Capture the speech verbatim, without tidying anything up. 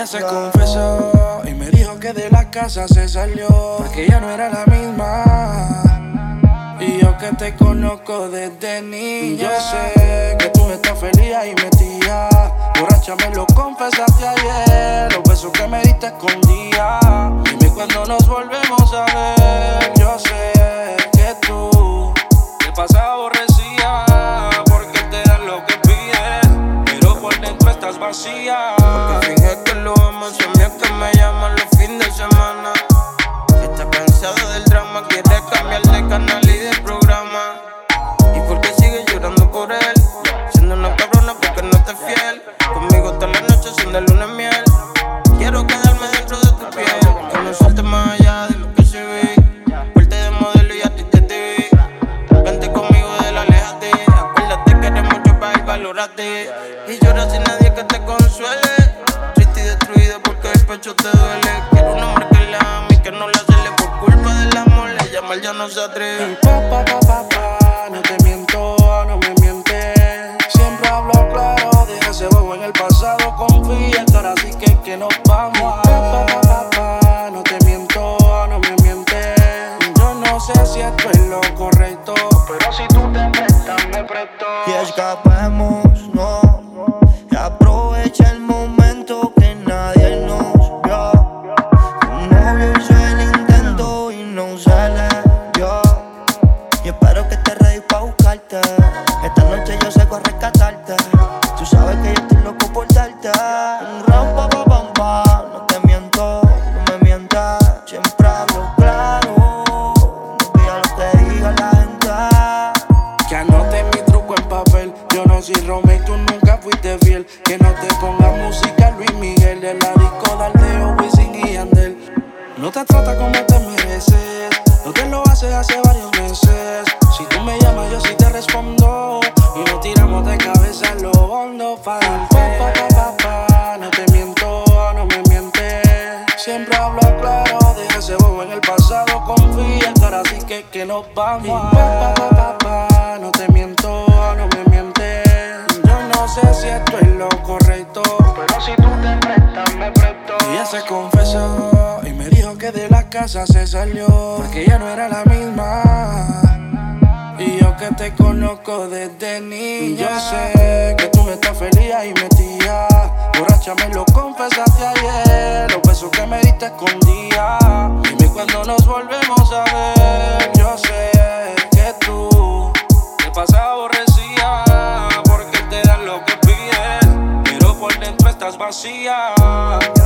se confesó y me dijo que de la casa se salió porque ya no era la misma. Y yo que te conozco desde niño, yo sé que tú no estás feliz ahí metida. Borracha me lo confesaste ayer, los besos que me diste escondía. Dime cuando nos volvemos a ver. Yo sé que tú te pasas aborrecida porque te dan lo que pides, pero por dentro estás vacía. Porque finges que lo amas, a mí es que me llaman los fines de semana. Estás cansado del drama, quieres cambiar de canal y de programa. ¿Y por qué sigues llorando por él? Siendo una cabrona porque no te es fiel. Conmigo todas las noches son de luna y miel. Quiero quedarme dentro de tu piel, que no suelte más allá de lo que se ve. Fuerte de modelo y a ti te te vi. Vente conmigo de la aléjate. Acuérdate que eres mucho para ir, valórate. Y llora sin nadie que te consuele. Triste y destruido porque el pecho te duele. Quiero un hombre que la ame y que no la cele. Por culpa del amor, ella mal ya no se atreve. Pa, pa, pa, pa, pa, no te miento, no me mientes. Siempre hablo claro, deja ese bobo en el pasado. Confía que ahora sí que, que nos vamos. Pa, pa, pa, pa, pa, no te miento, no me mientes. Yo no sé si esto es lo correcto, pero si tú te prestas, me presto. Y escapemos, no. Y aprovecha el momento que nadie nos vio. Tu novio hizo el intento y no se le dio. Y espero que estés ready pa' buscarte. Esta noche yo salgo a rescatarte. Tú sabes que yo estoy loco por darte un round, pa, pa, pam, pam. No te miento, no me mientas. Siempre hablo claro. No digas lo que diga la gente. Que anote mi truco en papel. Yo no soy Romeo y tú nunca fuiste fiel. Que no te ponga música Luis Miguel. De la disco Daldeo, Wisin y Yandel. No te trata como te mereces. Lo que lo hace hace varios meses. Si tú me llamas yo sí te respondo. Y nos tiramos de cabeza en lo hondo pa' darte. Pa, pa, pa, pa, no te miento, no me mientes. Siempre hablo claro, deja ese bobo en el pasado. Confía que ahora sí que, que nos vamos. Pa, pa, pa, pa, pa, no te miento, no me mientes. Yo no sé si esto es lo correcto, pero si tú te prestas, me presto. Ella se confesó y me dijo que de la casa se salió porque ya no era la misma. Y yo que te conozco desde niño, yo sé que tú no estás feliz ahí metida. Borracha me lo confesaste ayer, los besos que me diste escondía. Dime cuando nos volvemos a ver. Yo sé que tú te pasas aborrecida porque te dan lo que pides, pero por dentro estás vacía.